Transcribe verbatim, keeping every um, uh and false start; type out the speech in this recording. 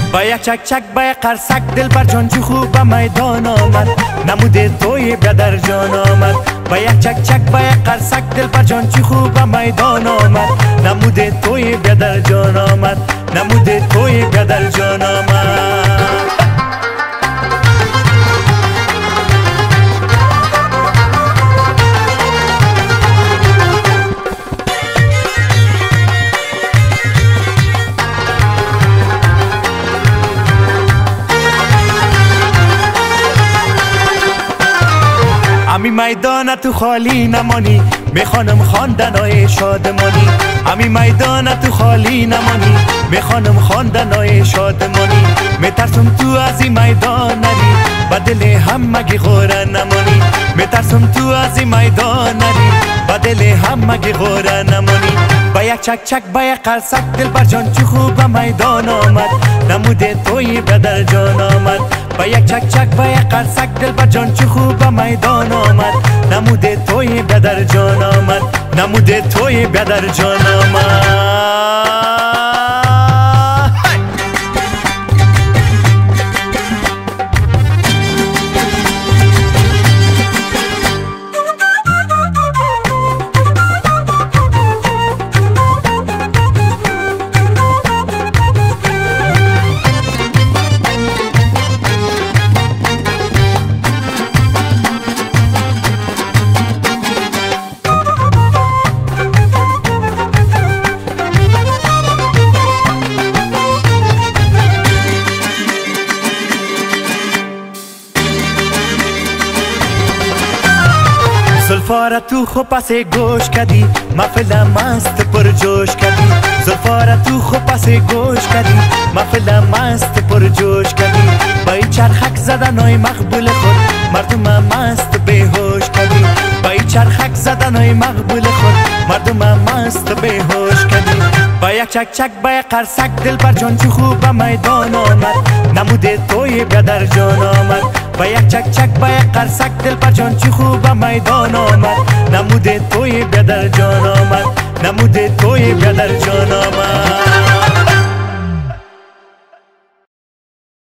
با یک چک چک با یک قرصک دل بر جان جو خوب به میدان آمد، نمود توی بدر جان آمد. با یک چک چک با یک قرصک دل بر جان جو خوب به میدان آمد، نمود توی بدر جان آمد، نمود توی بدر جان آمد. امی میدان تو خالی نمانی، میخوانم خواندنای شادمانی. امی میدان تو خالی نمانی، میخوانم خواندنای شادمانی. میترسم تو از این میدان نری، با دل همگی غوره نمانی. میترسم تو از این میدان نری، با دل همگی غوره نمانی. با یک چک چک با یک قرصک دل بر جان چو خوب به میدان آمد، نمود توی بدر جان آمد. با یک چک چک با یک قرصک دل بر جان چو خوب به میدان آمد، نمود توی بدر جان آمد، نمود توی بدر جان آمد. زلفا تو خو پس گوش کردی، محفل مست پر جوش کردی. زلفا تو خو پس گوش کردی، محفل مست پر جوش کردی. با این چرخک زدنای مقبول خود، مردم مست بیهوش کردی. با این چرخک زدنای مقبول خود، مردم مست بیهوش کردی. با یک چک چک با یک قرصک دل بر جان چو خوب به میدان آمد، نمود توی بدر جان آمد. با یک چک چک با یک قرصک دل بر جان چو خوب به میدان آمد، نمود توی بدر جان آمد، نمود توی بدر جان آمد.